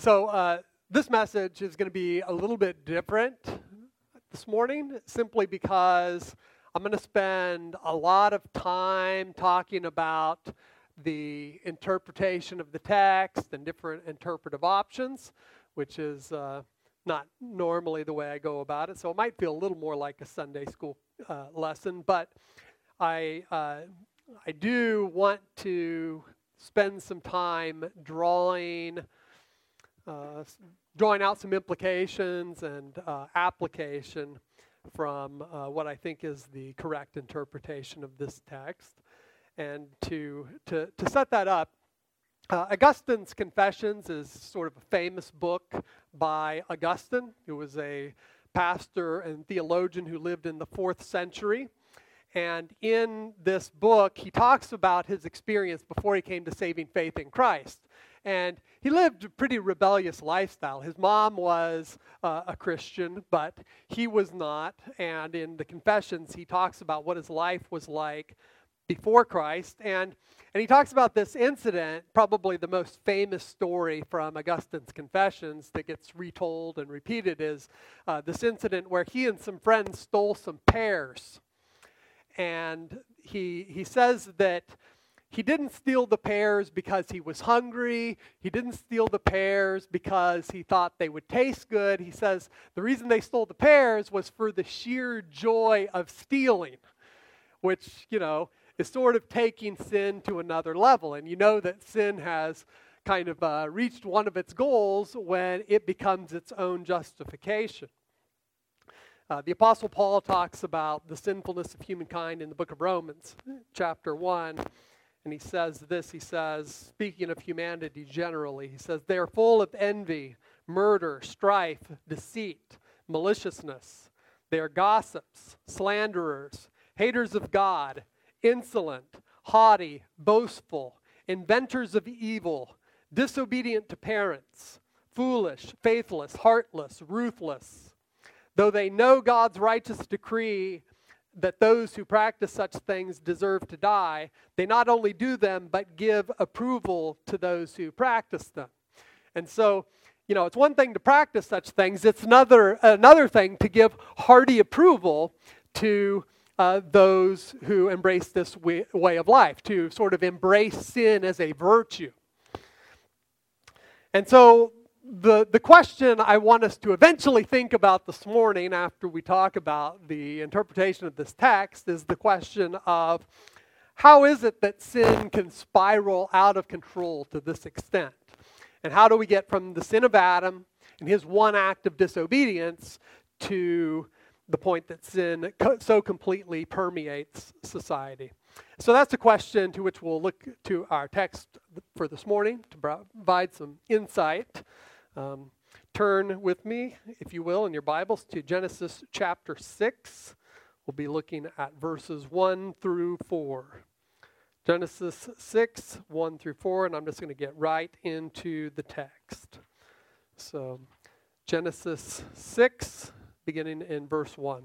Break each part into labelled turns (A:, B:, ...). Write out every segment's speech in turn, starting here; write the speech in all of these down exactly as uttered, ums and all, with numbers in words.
A: So uh, this message is going to be a little bit different this morning, simply because I'm going to spend a lot of time talking about the interpretation of the text and different interpretive options, which is uh, not normally the way I go about it. So it might feel a little more like a Sunday school uh, lesson, but I uh, I do want to spend some time drawing uh, drawing out some implications and uh, application from uh, what I think is the correct interpretation of this text. And to to to set that up, uh, Augustine's Confessions is sort of a famous book by Augustine, who was a pastor and theologian who lived in the fourth century. And in this book, he talks about his experience before he came to saving faith in Christ. And he lived a pretty rebellious lifestyle. His mom was uh, a Christian, but he was not. And in the Confessions, he talks about what his life was like before Christ. And, and he talks about this incident, probably the most famous story from Augustine's Confessions that gets retold and repeated, is uh, this incident where he and some friends stole some pears. And he he says that he didn't steal the pears because he was hungry. He didn't steal the pears because he thought they would taste good. He says the reason they stole the pears was for the sheer joy of stealing, which, you know, is sort of taking sin to another level. And you know that sin has kind of uh, reached one of its goals when it becomes its own justification. Uh, the Apostle Paul talks about the sinfulness of humankind in the book of Romans, chapter one, and he says this, he says, speaking of humanity generally, he says, they are full of envy, murder, strife, deceit, maliciousness. They are gossips, slanderers, haters of God, insolent, haughty, boastful, inventors of evil, disobedient to parents, foolish, faithless, heartless, ruthless. Though they know God's righteous decree that those who practice such things deserve to die, they not only do them, but give approval to those who practice them. And so, you know, it's one thing to practice such things. It's another another thing to give hearty approval to uh, those who embrace this way, way of life, to sort of embrace sin as a virtue. And so, The the question I want us to eventually think about this morning after we talk about the interpretation of this text is the question of how is it that sin can spiral out of control to this extent? And how do we get from the sin of Adam and his one act of disobedience to the point that sin co- so completely permeates society? So that's a question to which we'll look to our text for this morning to provide some insight. Um, turn with me, if you will, in your Bibles to Genesis chapter six. We'll be looking at verses one through four. Genesis six, one through four, and I'm just going to get right into the text. So, Genesis six, beginning in verse one.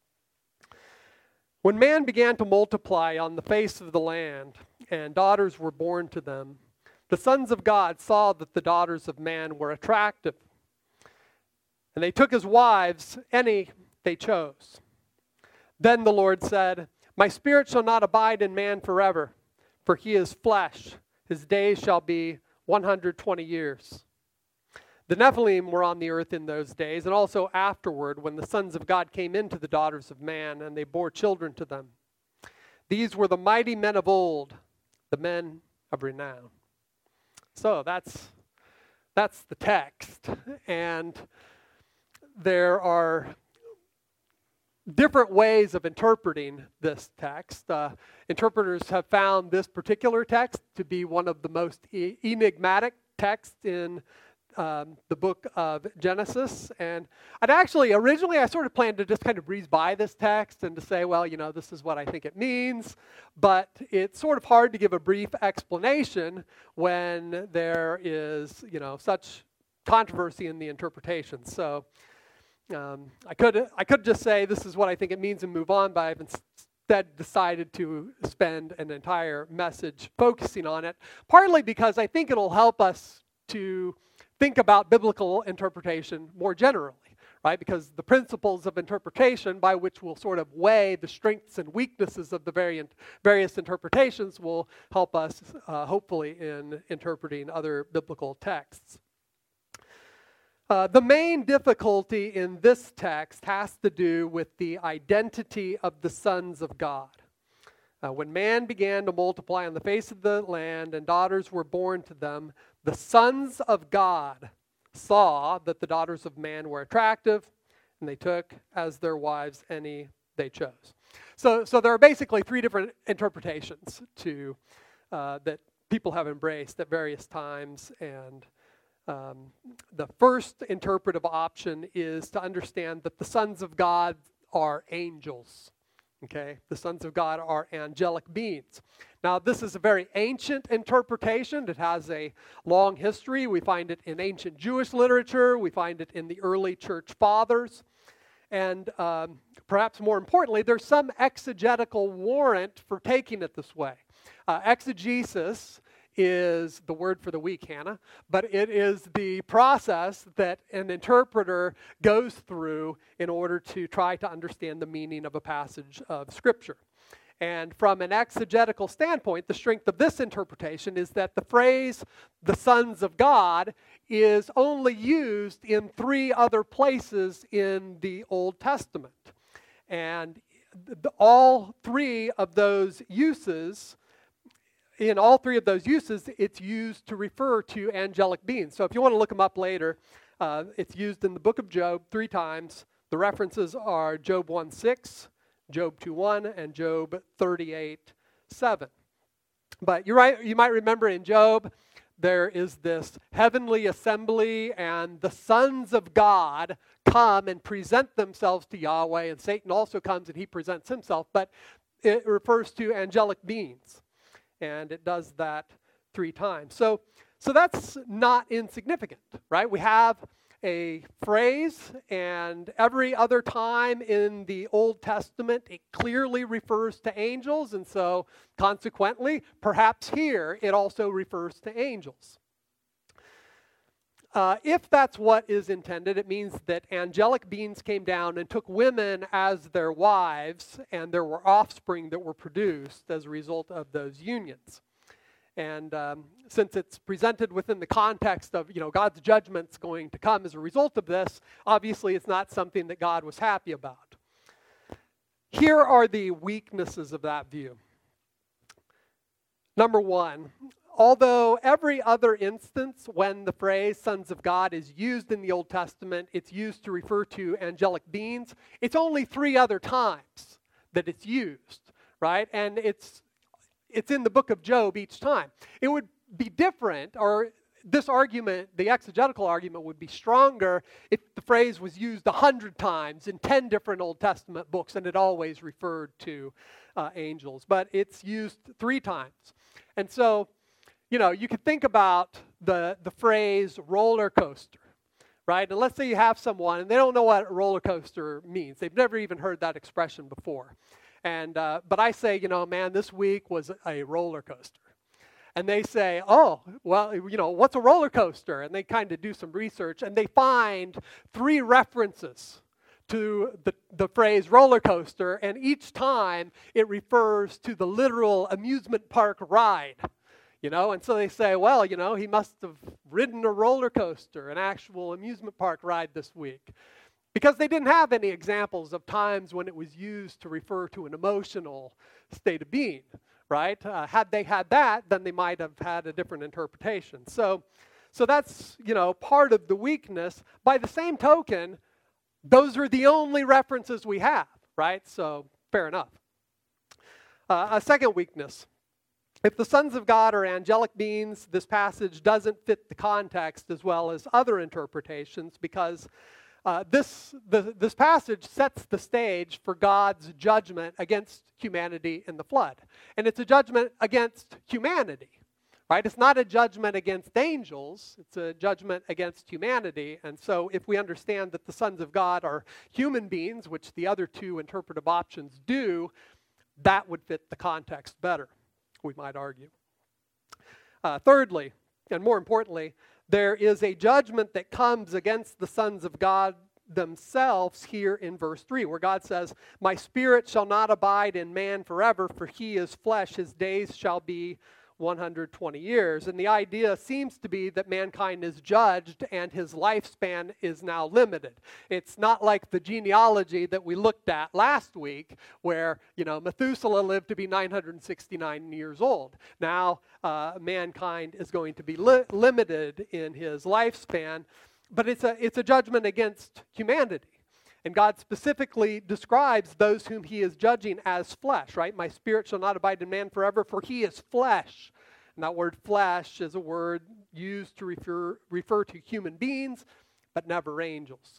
A: When man began to multiply on the face of the land, and daughters were born to them, the sons of God saw that the daughters of man were attractive, and they took as wives any they chose. Then the Lord said, my spirit shall not abide in man forever, for he is flesh. His days shall be one hundred twenty years. The Nephilim were on the earth in those days, and also afterward, when the sons of God came into the daughters of man, and they bore children to them. These were the mighty men of old, the men of renown. So that's that's the text, and there are different ways of interpreting this text. Uh, interpreters have found this particular text to be one of the most e- enigmatic texts in Um, the book of Genesis. And I'd actually, originally I sort of planned to just kind of breeze by this text and to say, well, you know, this is what I think it means. But it's sort of hard to give a brief explanation when there is, you know, such controversy in the interpretation. So um, I could I could just say this is what I think it means and move on, but I've instead decided to spend an entire message focusing on it, partly because I think it'll help us to think about biblical interpretation more generally, right? Because the principles of interpretation by which we'll sort of weigh the strengths and weaknesses of the variant, various interpretations will help us, uh, hopefully, in interpreting other biblical texts. Uh, the main difficulty in this text has to do with the identity of the sons of God. Uh, when man began to multiply on the face of the land and daughters were born to them, the sons of God saw that the daughters of man were attractive, and they took as their wives any they chose. So, so there are basically three different interpretations to uh, that people have embraced at various times, and Um, the first interpretive option is to understand that the sons of God are angels. Okay, the sons of God are angelic beings. Now, this is a very ancient interpretation. It has a long history. We find it in ancient Jewish literature. We find it in the early church fathers. And um, perhaps more importantly, there's some exegetical warrant for taking it this way. Uh, exegesis is the word for the week, Hannah, but it is the process that an interpreter goes through in order to try to understand the meaning of a passage of Scripture. And from an exegetical standpoint, the strength of this interpretation is that the phrase, the sons of God, is only used in three other places in the Old Testament. And the, all three of those uses In all three of those uses, it's used to refer to angelic beings. So if you want to look them up later, uh, it's used in the book of Job three times. The references are Job one six, Job two one, and Job thirty-eight seven. But you're right, you might remember in Job, there is this heavenly assembly, and the sons of God come and present themselves to Yahweh, and Satan also comes and he presents himself, but it refers to angelic beings. And it does that three times. So, so that's not insignificant, right? We have a phrase, and every other time in the Old Testament, it clearly refers to angels, and so consequently, perhaps here, it also refers to angels. Uh, if that's what is intended, it means that angelic beings came down and took women as their wives, and there were offspring that were produced as a result of those unions. And um, since it's presented within the context of, you know, God's judgment's going to come as a result of this, obviously it's not something that God was happy about. Here are the weaknesses of that view. Number one, although every other instance when the phrase sons of God is used in the Old Testament, it's used to refer to angelic beings, it's only three other times that it's used, right? And it's it's in the book of Job each time. It would be different, or this argument, the exegetical argument, would be stronger if the phrase was used a hundred times in ten different Old Testament books and it always referred to uh, angels. But it's used three times. And so, you know, you could think about the, the phrase roller coaster, right? And let's say you have someone and they don't know what a roller coaster means. They've never even heard that expression before. And uh, but I say, you know, man, this week was a roller coaster. And they say, oh, well, you know, what's a roller coaster? And they kind of do some research, and they find three references to the, the phrase roller coaster, and each time it refers to the literal amusement park ride. You know, and so they say, well, you know, he must have ridden a roller coaster, an actual amusement park ride this week. Because they didn't have any examples of times when it was used to refer to an emotional state of being, right? Uh, had they had that, then they might have had a different interpretation. So, so that's, you know, part of the weakness. By the same token, those are the only references we have, right? So, fair enough. Uh, a second weakness. If the sons of God are angelic beings, this passage doesn't fit the context as well as other interpretations, because uh, this, the, this passage sets the stage for God's judgment against humanity in the flood. And it's a judgment against humanity, right? It's not a judgment against angels. It's a judgment against humanity. And so if we understand that the sons of God are human beings, which the other two interpretive options do, that would fit the context better, we might argue. Uh, thirdly, and more importantly, there is a judgment that comes against the sons of God themselves here in verse three, where God says, "My spirit shall not abide in man forever, for he is flesh, his days shall be one hundred twenty years." And the idea seems to be that mankind is judged and his lifespan is now limited. It's not like the genealogy that we looked at last week where, you know, Methuselah lived to be nine hundred sixty-nine years old. Now uh, mankind is going to be li- limited in his lifespan, but it's a, it's a judgment against humanity. And God specifically describes those whom he is judging as flesh, right? "My spirit shall not abide in man forever, for he is flesh." And that word flesh is a word used to refer, refer to human beings, but never angels.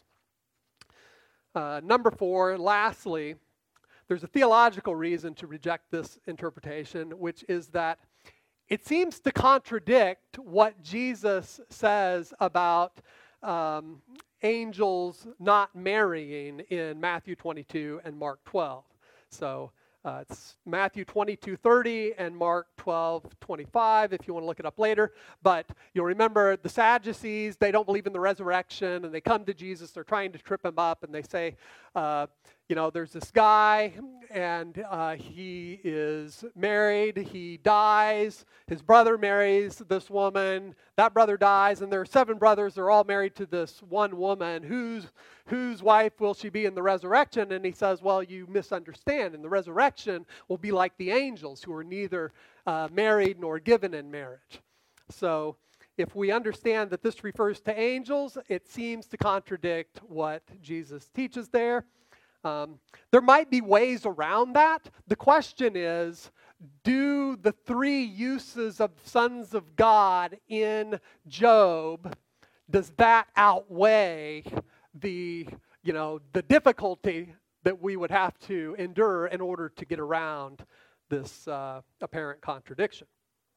A: Uh, number four, lastly, there's a theological reason to reject this interpretation, which is that it seems to contradict what Jesus says about um, angels not marrying in Matthew twenty-two and Mark twelve. So uh, it's Matthew twenty-two thirty and Mark twelve twenty-five if you want to look it up later. But you'll remember the Sadducees, they don't believe in the resurrection, and they come to Jesus, they're trying to trip him up, and they say, uh, you know, there's this guy, and uh, he is married, he dies, his brother marries this woman, that brother dies, and there are seven brothers, they're all married to this one woman. Whose, whose wife will she be in the resurrection? And he says, well, you misunderstand. In the resurrection will be like the angels who are neither uh, married nor given in marriage. So if we understand that this refers to angels, it seems to contradict what Jesus teaches there. Um, there might be ways around that. The question is, do the three uses of sons of God in Job, does that outweigh the, you know, the difficulty that we would have to endure in order to get around this uh, apparent contradiction?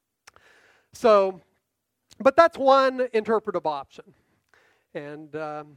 A: So, but that's one interpretive option. And um,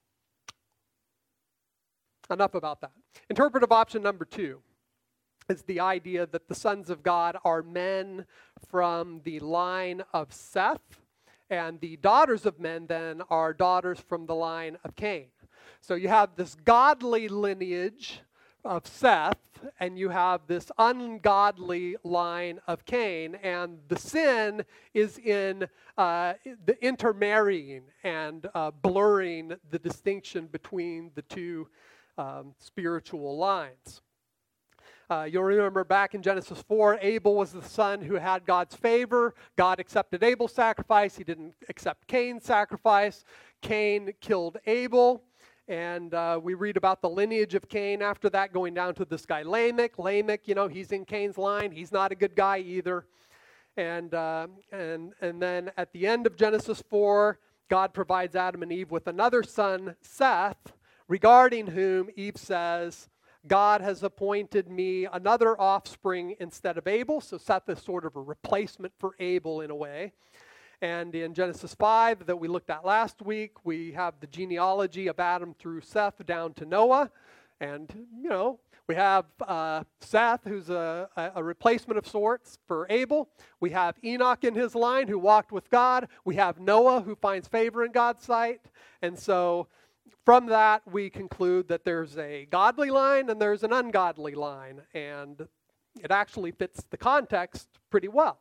A: enough about that. Interpretive option number two is the idea that the sons of God are men from the line of Seth, and the daughters of men then are daughters from the line of Cain. So you have this godly lineage of Seth, and you have this ungodly line of Cain, and the sin is in uh, the intermarrying and uh, blurring the distinction between the two um, spiritual lines. Uh, you'll remember back in Genesis four, Abel was the son who had God's favor. God accepted Abel's sacrifice. He didn't accept Cain's sacrifice. Cain killed Abel. And uh, we read about the lineage of Cain after that, going down to this guy Lamech. Lamech, you know, he's in Cain's line. He's not a good guy either. And, uh, and, and then at the end of Genesis four, God provides Adam and Eve with another son, Seth, regarding whom Eve says, God has appointed me another offspring instead of Abel. So Seth is sort of a replacement for Abel in a way. And in Genesis five that we looked at last week, we have the genealogy of Adam through Seth down to Noah. And, you know, we have uh, Seth, who's a, a replacement of sorts for Abel. We have Enoch in his line, who walked with God. We have Noah, who finds favor in God's sight. And so from that, we conclude that there's a godly line and there's an ungodly line. And it actually fits the context pretty well.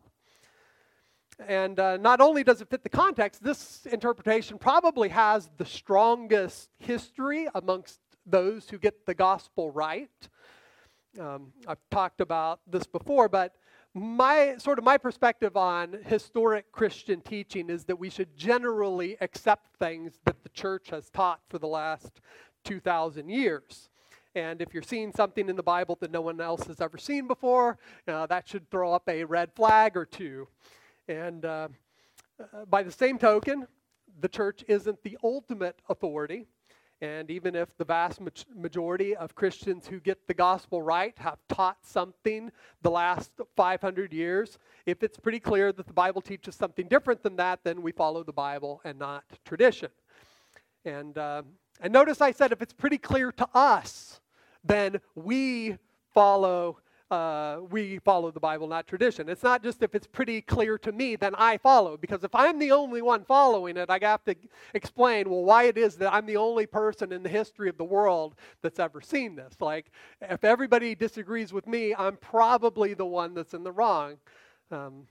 A: And uh, not only does it fit the context, this interpretation probably has the strongest history amongst those who get the gospel right. Um, I've talked about this before, but my sort of my perspective on historic Christian teaching is that we should generally accept things that the church has taught for the last two thousand years. And if you're seeing something in the Bible that no one else has ever seen before, uh, that should throw up a red flag or two. And uh, uh, by the same token, the church isn't the ultimate authority. And even if the vast ma- majority of Christians who get the gospel right have taught something the last five hundred years, if it's pretty clear that the Bible teaches something different than that, then we follow the Bible and not tradition. And, uh, and notice I said if it's pretty clear to us, then we follow uh, we follow the Bible, not tradition. It's not just if it's pretty clear to me, then I follow. Because if I'm the only one following it, I have to explain, well, why it is that I'm the only person in the history of the world that's ever seen this. Like, if everybody disagrees with me, I'm probably the one that's in the wrong. Um,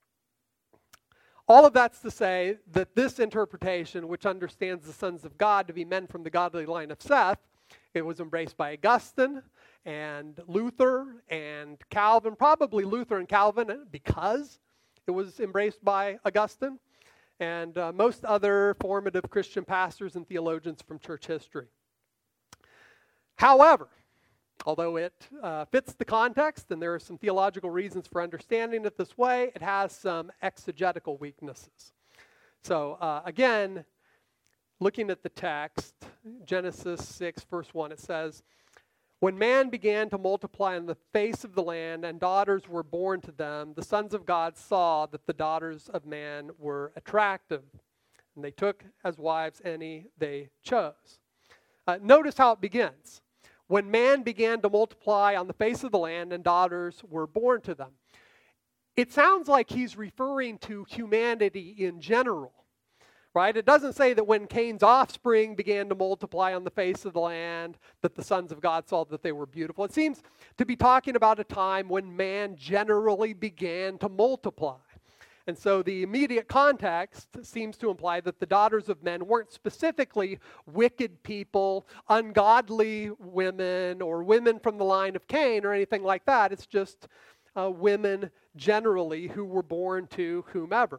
A: all of that's to say that this interpretation, which understands the sons of God to be men from the godly line of Seth, it was embraced by Augustine and Luther and Calvin, probably Luther and Calvin because it was embraced by Augustine, and uh, most other formative Christian pastors and theologians from church history. However, although it uh, fits the context and there are some theological reasons for understanding it this way, it has some exegetical weaknesses. So uh, again, looking at the text, Genesis six, verse one, it says, "When man began to multiply on the face of the land and daughters were born to them, the sons of God saw that the daughters of man were attractive, and they took as wives any they chose." Uh, notice how it begins. When man began to multiply on the face of the land and daughters were born to them. It sounds like he's referring to humanity in general. Right? It doesn't say that when Cain's offspring began to multiply on the face of the land, that the sons of God saw that they were beautiful. It seems to be talking about a time when man generally began to multiply. And so the immediate context seems to imply that the daughters of men weren't specifically wicked people, ungodly women, or women from the line of Cain or anything like that. It's just uh, women generally who were born to whomever.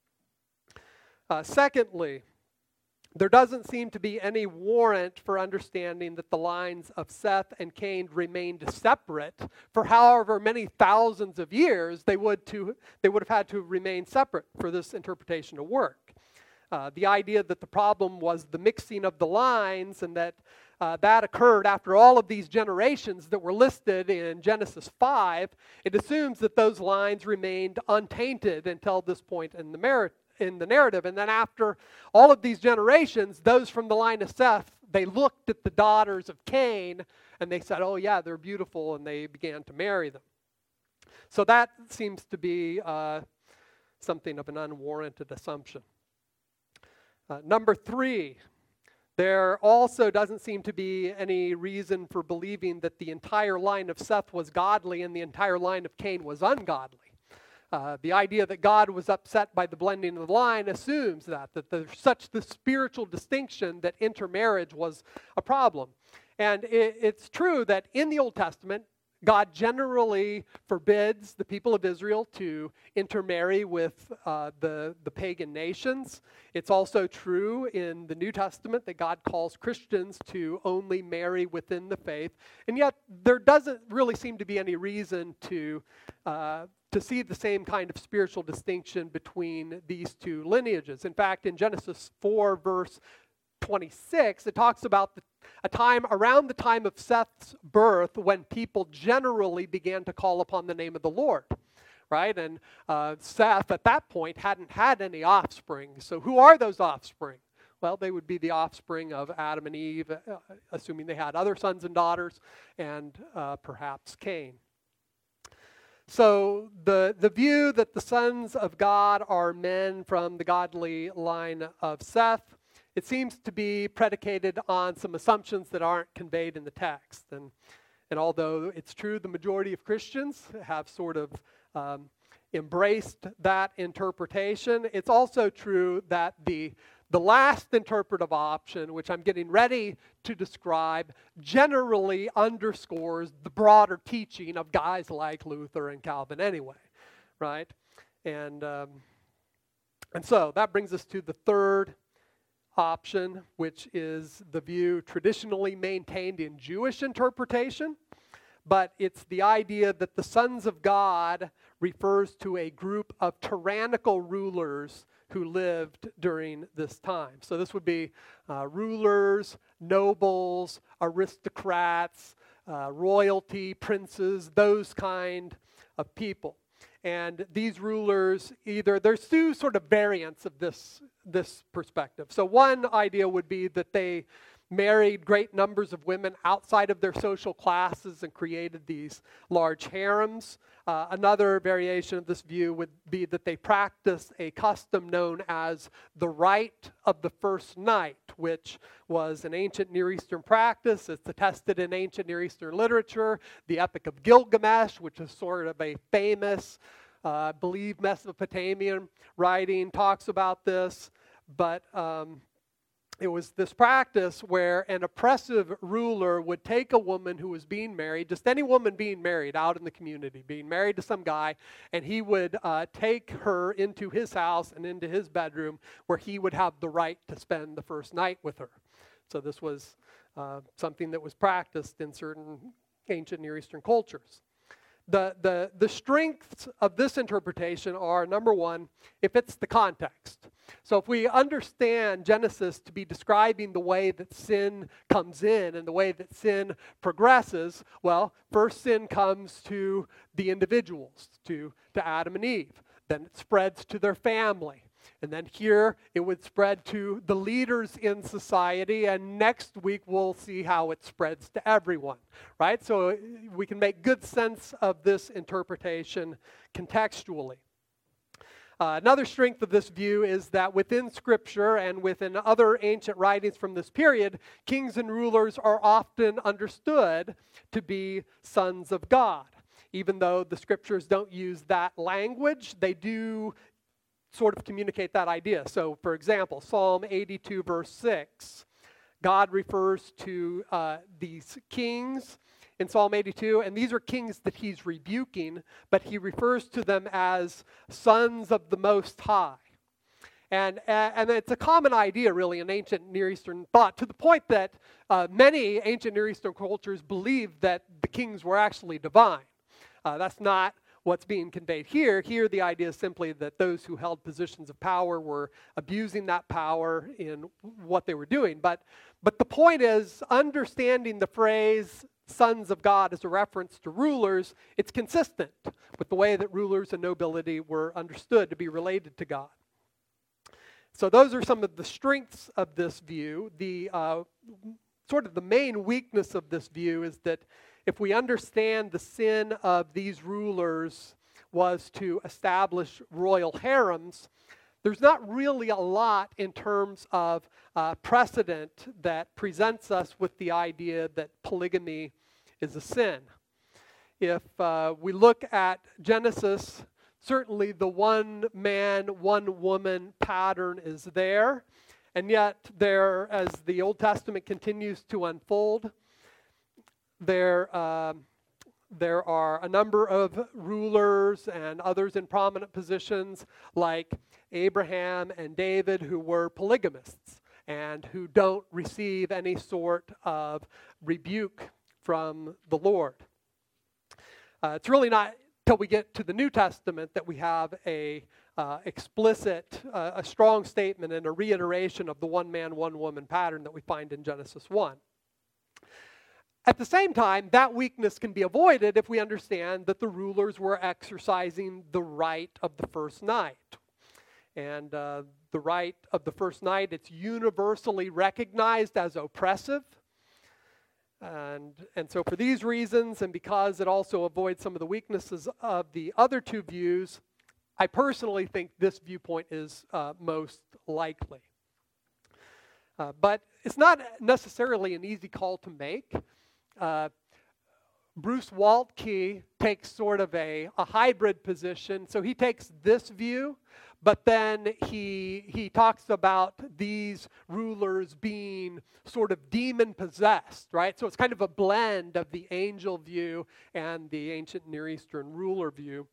A: Uh, secondly, there doesn't seem to be any warrant for understanding that the lines of Seth and Cain remained separate for however many thousands of years they would to they would have had to remain separate for this interpretation to work. Uh, the idea that the problem was the mixing of the lines and that uh, that occurred after all of these generations that were listed in Genesis five, it assumes that those lines remained untainted until this point in the merit. in the narrative. And then after all of these generations, those from the line of Seth, they looked at the daughters of Cain and they said, oh yeah, they're beautiful, and they began to marry them. So that seems to be uh, something of an unwarranted assumption. Uh, number three, there also doesn't seem to be any reason for believing that the entire line of Seth was godly and the entire line of Cain was ungodly. Uh, the idea that God was upset by the blending of the line assumes that, that there's such the spiritual distinction that intermarriage was a problem. And it, it's true that in the Old Testament, God generally forbids the people of Israel to intermarry with uh, the, the pagan nations. It's also true in the New Testament that God calls Christians to only marry within the faith. And yet, there doesn't really seem to be any reason to uh, to see the same kind of spiritual distinction between these two lineages. In fact, in Genesis four, verse twenty-six, it talks about the, a time around the time of Seth's birth when people generally began to call upon the name of the Lord, right? And uh, Seth at that point hadn't had any offspring. So who are those offspring? Well, they would be the offspring of Adam and Eve, uh, assuming they had other sons and daughters, and uh, perhaps Cain. So the, the view that the sons of God are men from the godly line of Seth, it seems to be predicated on some assumptions that aren't conveyed in the text. And, and although it's true the majority of Christians have sort of um, embraced that interpretation, it's also true that the The last interpretive option, which I'm getting ready to describe, generally underscores the broader teaching of guys like Luther and Calvin anyway, right? And, um, and so that brings us to the third option, which is the view traditionally maintained in Jewish interpretation, but it's the idea that the sons of God refers to a group of tyrannical rulers who lived during this time. So this would be uh, rulers, nobles, aristocrats, uh, royalty, princes, those kind of people. And these rulers either, there's two sort of variants of this, this perspective. So one idea would be that they married great numbers of women outside of their social classes and created these large harems. Uh, another variation of this view would be that they practiced a custom known as the rite of the first night, which was an ancient Near Eastern practice. It's attested in ancient Near Eastern literature. The Epic of Gilgamesh, which is sort of a famous, uh, I believe, Mesopotamian writing, talks about this. But um, it was this practice where an oppressive ruler would take a woman who was being married, just any woman being married out in the community, being married to some guy, and he would uh, take her into his house and into his bedroom where he would have the right to spend the first night with her. So this was uh, something that was practiced in certain ancient Near Eastern cultures. The, the, the strengths of this interpretation are, number one, if it's the context. So if we understand Genesis to be describing the way that sin comes in and the way that sin progresses, well, first sin comes to the individuals, to, to Adam and Eve. Then it spreads to their family. And then here it would spread to the leaders in society, and next week we'll see how it spreads to everyone, right? So we can make good sense of this interpretation contextually. Uh, another strength of this view is that within Scripture and within other ancient writings from this period, kings and rulers are often understood to be sons of God. Even though the Scriptures don't use that language, they do sort of communicate that idea. So, for example, Psalm eighty-two, verse six, God refers to uh, these kings in Psalm eighty-two, and these are kings that he's rebuking, but he refers to them as sons of the Most High. And, and it's a common idea, really, in ancient Near Eastern thought, to the point that uh, many ancient Near Eastern cultures believed that the kings were actually divine. Uh, that's not what's being conveyed here. Here, the idea is simply that those who held positions of power were abusing that power in what they were doing. But, but the point is, understanding the phrase sons of God as a reference to rulers, it's consistent with the way that rulers and nobility were understood to be related to God. So those are some of the strengths of this view. The uh, sort of the main weakness of this view is that if we understand the sin of these rulers was to establish royal harems, there's not really a lot in terms of uh, precedent that presents us with the idea that polygamy is a sin. If uh, we look at Genesis, certainly the one man, one woman pattern is there, and yet there, as the Old Testament continues to unfold, There, um, there are a number of rulers and others in prominent positions like Abraham and David who were polygamists and who don't receive any sort of rebuke from the Lord. Uh, it's really not till we get to the New Testament that we have a uh, explicit, uh, a strong statement and a reiteration of the one man, one woman pattern that we find in Genesis one. At the same time, that weakness can be avoided if we understand that the rulers were exercising the right of the first night. And uh, the right of the first night, it's universally recognized as oppressive. And, and so for these reasons, and because it also avoids some of the weaknesses of the other two views, I personally think this viewpoint is uh, most likely. Uh, but it's not necessarily an easy call to make. Uh, Bruce Waltke takes sort of a, a hybrid position. So he takes this view, but then he, he talks about these rulers being sort of demon-possessed, right? So it's kind of a blend of the angel view and the ancient Near Eastern ruler view.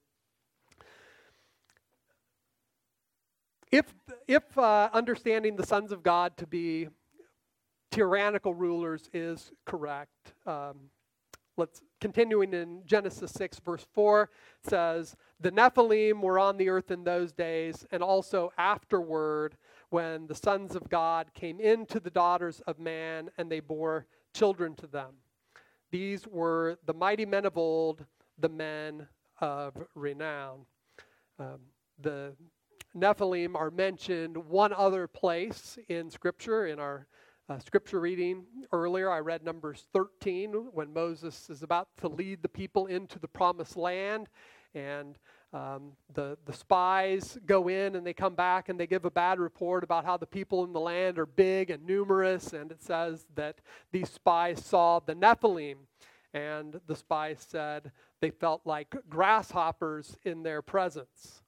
A: If, if uh, understanding the sons of God to be tyrannical rulers is correct. Um, let's continuing in Genesis six, verse four, says, the Nephilim were on the earth in those days, and also afterward, when the sons of God came into the daughters of man, and they bore children to them. These were the mighty men of old, the men of renown. Um, the Nephilim are mentioned one other place in Scripture, in our uh, scripture reading earlier, I read Numbers thirteen when Moses is about to lead the people into the promised land, and um, the, the spies go in and they come back and they give a bad report about how the people in the land are big and numerous, and it says that these spies saw the Nephilim, and the spies said they felt like grasshoppers in their presence.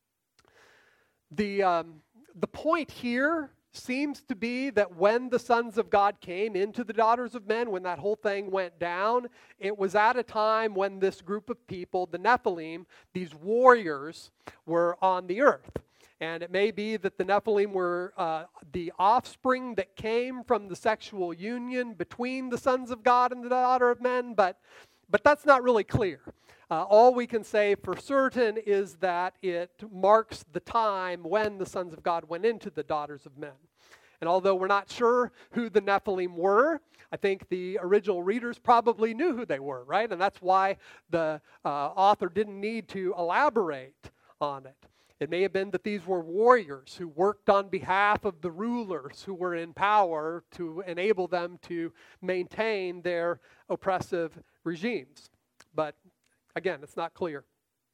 A: The, um, the point here seems to be that when the sons of God came into the daughters of men, when that whole thing went down, it was at a time when this group of people, the Nephilim, these warriors, were on the earth. And it may be that the Nephilim were uh, the offspring that came from the sexual union between the sons of God and the daughter of men, but, but that's not really clear. Uh, all we can say for certain is that it marks the time when the sons of God went into the daughters of men. And although we're not sure who the Nephilim were, I think the original readers probably knew who they were, right? And that's why the uh, author didn't need to elaborate on it. It may have been that these were warriors who worked on behalf of the rulers who were in power to enable them to maintain their oppressive regimes. But again, it's not clear.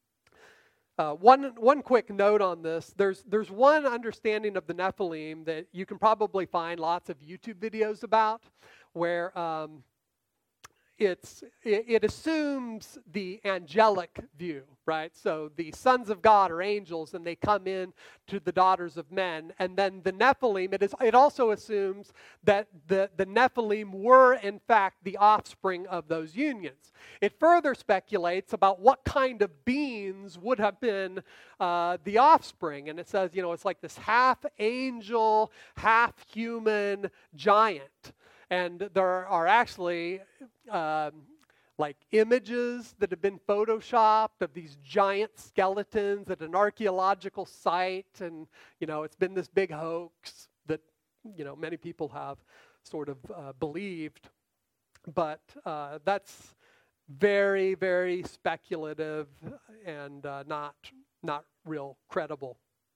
A: Uh, one, one quick note on this. There's, there's one understanding of the Nephilim that you can probably find lots of YouTube videos about, where um, it's, it, it assumes the angelic view, right? So the sons of God are angels, and they come in to the daughters of men. And then the Nephilim, it, is, it also assumes that the, the Nephilim were, in fact, the offspring of those unions. It further speculates about what kind of beings would have been uh, the offspring. And it says, you know, it's like this half angel, half human giant. And there are actually um, like images that have been photoshopped of these giant skeletons at an archaeological site. And, you know, it's been this big hoax that, you know, many people have sort of uh, believed. But uh, that's very, very speculative and uh, not, not real credible.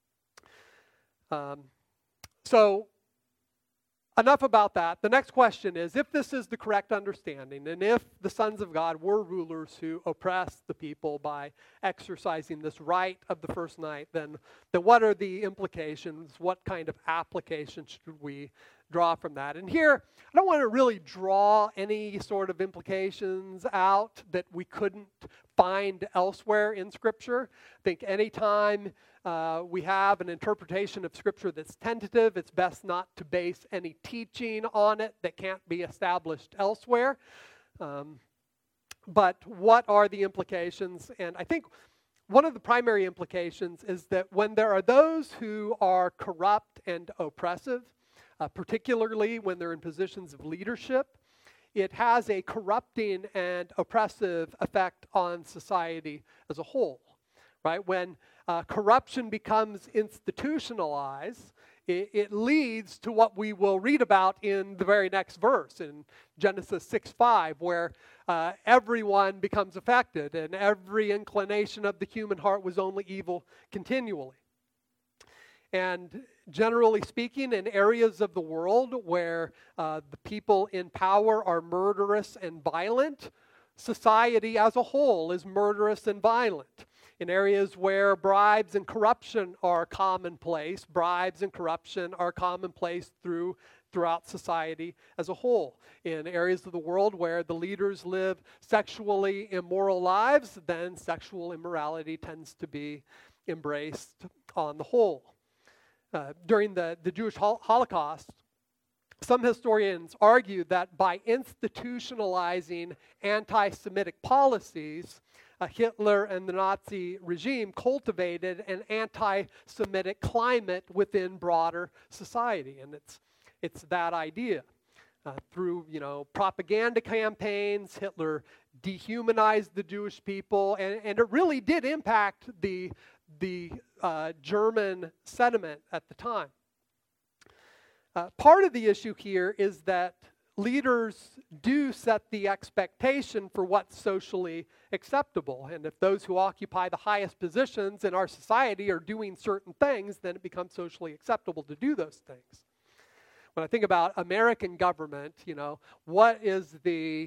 A: Um, so... Enough about that. The next question is, if this is the correct understanding, and if the sons of God were rulers who oppressed the people by exercising this right of the first night, then, then what are the implications? What kind of applications should we draw from that? And here, I don't want to really draw any sort of implications out that we couldn't find elsewhere in Scripture. I think anytime Uh, we have an interpretation of Scripture that's tentative, it's best not to base any teaching on it that can't be established elsewhere. Um, but what are the implications? And I think one of the primary implications is that when there are those who are corrupt and oppressive, uh, particularly when they're in positions of leadership, it has a corrupting and oppressive effect on society as a whole, right? When Uh, corruption becomes institutionalized, it, it leads to what we will read about in the very next verse in Genesis six five, where uh, everyone becomes affected and every inclination of the human heart was only evil continually. And generally speaking, in areas of the world where uh, the people in power are murderous and violent, society as a whole is murderous and violent. In areas where bribes and corruption are commonplace, bribes and corruption are commonplace through, throughout society as a whole. In areas of the world where the leaders live sexually immoral lives, then sexual immorality tends to be embraced on the whole. Uh, during the, the Jewish hol- Holocaust, some historians argue that by institutionalizing anti-Semitic policies, uh, Hitler and the Nazi regime cultivated an anti-Semitic climate within broader society. And it's, it's that idea. Uh, through, you know, propaganda campaigns, Hitler dehumanized the Jewish people, and, and it really did impact the, the uh, German sentiment at the time. Uh, part of the issue here is that leaders do set the expectation for what's socially acceptable. And if those who occupy the highest positions in our society are doing certain things, then it becomes socially acceptable to do those things. when I think about American government, you know, what is the,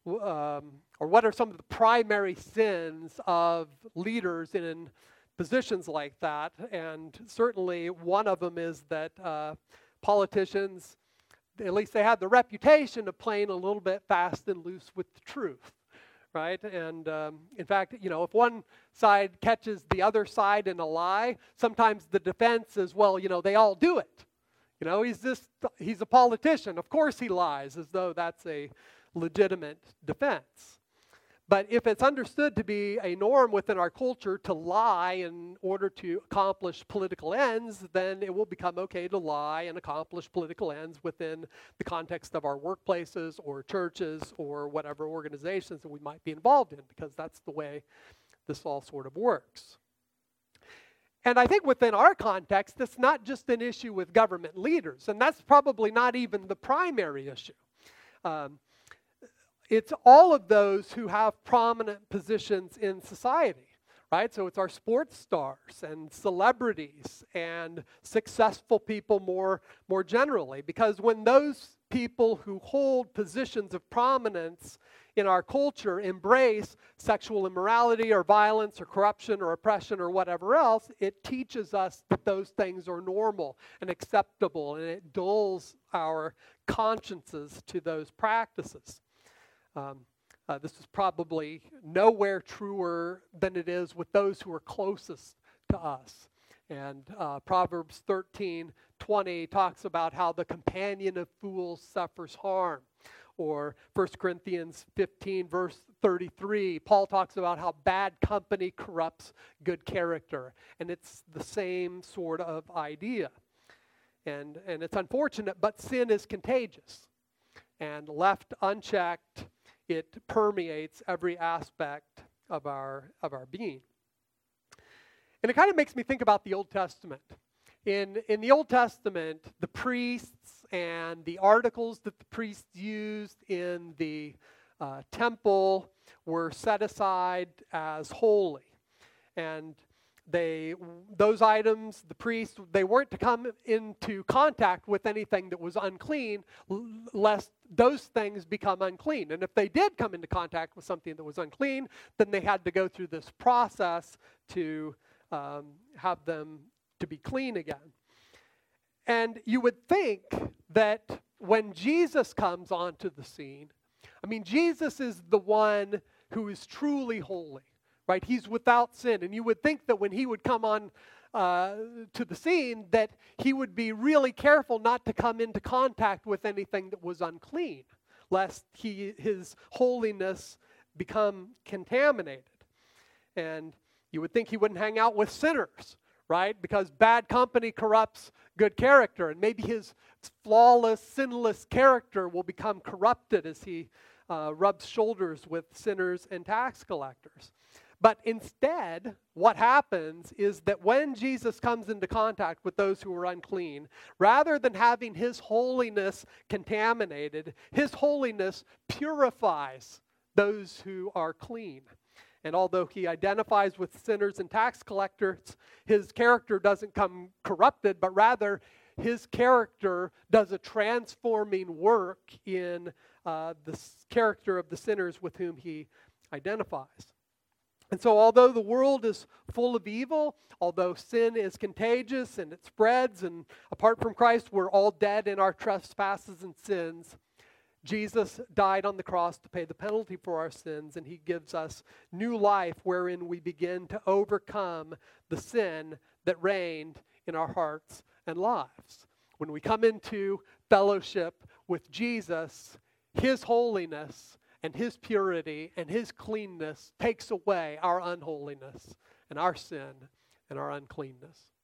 A: um, or what are some of the primary sins of leaders in positions like that? And certainly one of them is that uh, politicians, at least they have the reputation of playing a little bit fast and loose with the truth, right? And um, in fact, you know, if one side catches the other side in a lie, sometimes the defense is, well, you know, they all do it. You know, he's just, he's a politician. Of course he lies, as though that's a legitimate defense. But if it's understood to be a norm within our culture to lie in order to accomplish political ends, then it will become okay to lie and accomplish political ends within the context of our workplaces or churches or whatever organizations that we might be involved in, because that's the way this all sort of works. And I think within our context, it's not just an issue with government leaders, and that's probably not even the primary issue. Um, It's all of those who have prominent positions in society, right? So it's our sports stars and celebrities and successful people more, more generally. Because when those people who hold positions of prominence in our culture embrace sexual immorality or violence or corruption or oppression or whatever else, it teaches us that those things are normal and acceptable, and it dulls our consciences to those practices. Um, uh, this is probably nowhere truer than it is with those who are closest to us. And uh, Proverbs thirteen twenty talks about how the companion of fools suffers harm. Or First Corinthians fifteen verse thirty-three, Paul talks about how bad company corrupts good character. And it's the same sort of idea. And, and it's unfortunate, but sin is contagious. And left unchecked, it permeates every aspect of our of our being. And it kind of makes me think about the Old Testament. In, in the Old Testament, the priests and the articles that the priests used in the uh, temple were set aside as holy. And They, those items, the priests, they weren't to come into contact with anything that was unclean, lest those things become unclean. And if they did come into contact with something that was unclean, then they had to go through this process to um, have them to be clean again. And you would think that when Jesus comes onto the scene, I mean, Jesus is the one who is truly holy. Right? He's without sin. And you would think that when he would come on uh, to the scene, that he would be really careful not to come into contact with anything that was unclean, lest he, his holiness become contaminated. And you would think he wouldn't hang out with sinners, right? Because bad company corrupts good character. And maybe his flawless, sinless character will become corrupted as he uh, rubs shoulders with sinners and tax collectors. But instead, what happens is that when Jesus comes into contact with those who are unclean, rather than having his holiness contaminated, his holiness purifies those who are clean. And although he identifies with sinners and tax collectors, his character doesn't come corrupted, but rather his character does a transforming work in uh, the character of the sinners with whom he identifies. And so although the world is full of evil, although sin is contagious and it spreads, and apart from Christ we're all dead in our trespasses and sins, Jesus died on the cross to pay the penalty for our sins, and he gives us new life wherein we begin to overcome the sin that reigned in our hearts and lives. When we come into fellowship with Jesus, his holiness and his purity and his cleanness takes away our unholiness and our sin and our uncleanness.